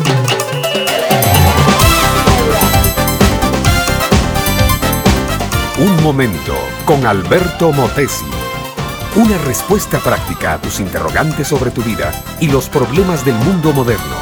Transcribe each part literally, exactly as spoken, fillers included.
Un momento con Alberto Motesi. Una respuesta práctica a tus interrogantes sobre tu vida y los problemas del mundo moderno.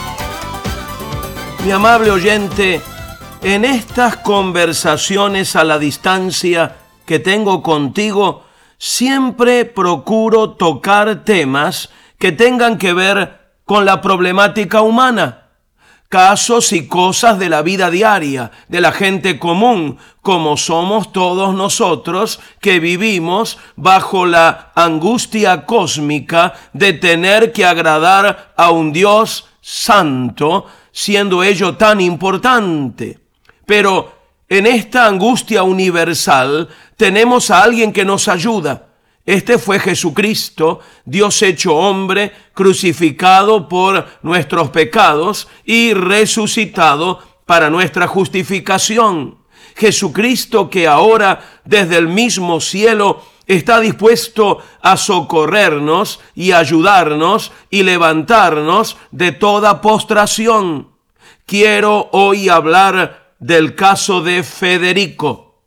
Mi amable oyente, en estas conversaciones a la distancia que tengo contigo, siempre procuro tocar temas que tengan que ver con la problemática humana. Casos y cosas de la vida diaria, de la gente común, como somos todos nosotros que vivimos bajo la angustia cósmica de tener que agradar a un Dios santo, siendo ello tan importante. Pero en esta angustia universal tenemos a alguien que nos ayuda. Este fue Jesucristo, Dios hecho hombre, crucificado por nuestros pecados y resucitado para nuestra justificación. Jesucristo que ahora desde el mismo cielo está dispuesto a socorrernos y ayudarnos y levantarnos de toda postración. Quiero hoy hablar del caso de Federico.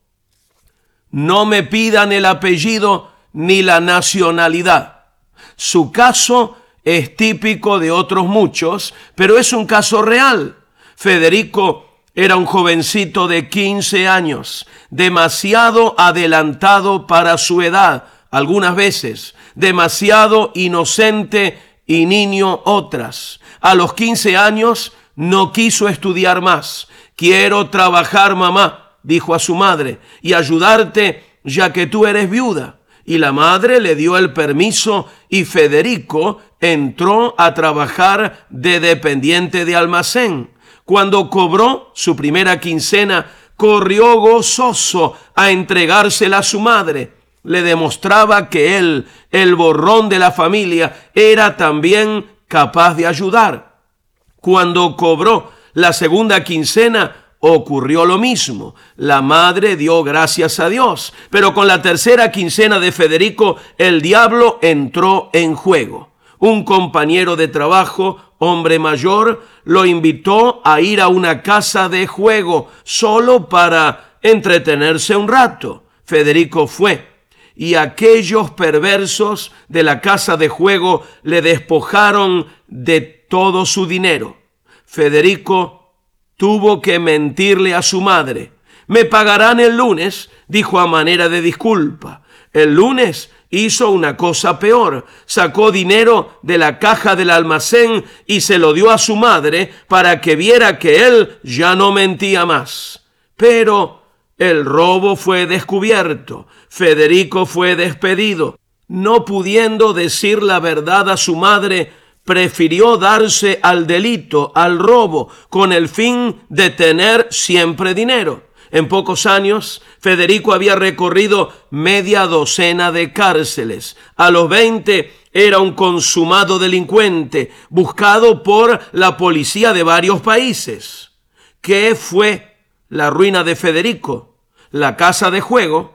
No me pidan el apellido ni la nacionalidad. Su caso es típico de otros muchos, pero es un caso real. Federico era un jovencito de quince años, demasiado adelantado para su edad, algunas veces, demasiado inocente y niño otras. A los quince años no quiso estudiar más. Quiero trabajar, mamá, dijo a su madre, y ayudarte ya que tú eres viuda. Y la madre le dio el permiso y Federico entró a trabajar de dependiente de almacén. Cuando cobró su primera quincena, corrió gozoso a entregársela a su madre. Le demostraba que él, el borrón de la familia, era también capaz de ayudar. Cuando cobró la segunda quincena, ocurrió lo mismo. La madre dio gracias a Dios, pero con la tercera quincena de Federico, el diablo entró en juego. Un compañero de trabajo, hombre mayor, lo invitó a ir a una casa de juego solo para entretenerse un rato. Federico fue, y aquellos perversos de la casa de juego le despojaron de todo su dinero. Federico tuvo que mentirle a su madre. Me pagarán el lunes, dijo a manera de disculpa. El lunes hizo una cosa peor. Sacó dinero de la caja del almacén y se lo dio a su madre para que viera que él ya no mentía más. Pero el robo fue descubierto. Federico fue despedido. No pudiendo decir la verdad a su madre, prefirió darse al delito, al robo, con el fin de tener siempre dinero. En pocos años, Federico había recorrido media docena de cárceles. A los veinte era un consumado delincuente, buscado por la policía de varios países. ¿Qué fue la ruina de Federico? La casa de juego.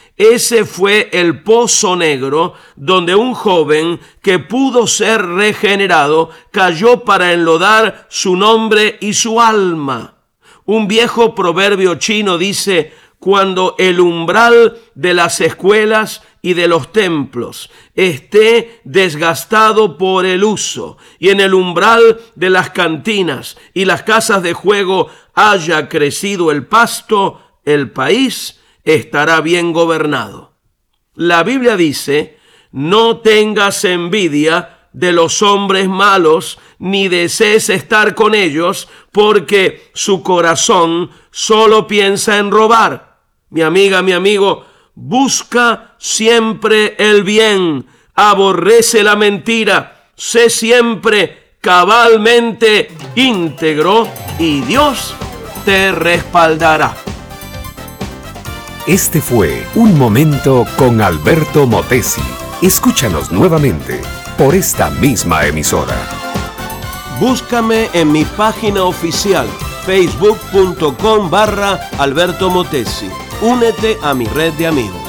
Ese fue el pozo negro donde un joven que pudo ser regenerado cayó para enlodar su nombre y su alma. Un viejo proverbio chino dice: cuando el umbral de las escuelas y de los templos esté desgastado por el uso, y en el umbral de las cantinas y las casas de juego haya crecido el pasto, el país estará bien gobernado. La Biblia dice: no tengas envidia de los hombres malos, ni desees estar con ellos, porque su corazón solo piensa en robar. Mi amiga, mi amigo, busca siempre el bien, aborrece la mentira, sé siempre cabalmente íntegro y Dios te respaldará. Este fue Un Momento con Alberto Motesi. Escúchanos nuevamente por esta misma emisora. Búscame en mi página oficial, facebook punto com barra Alberto Motesi. Únete a mi red de amigos.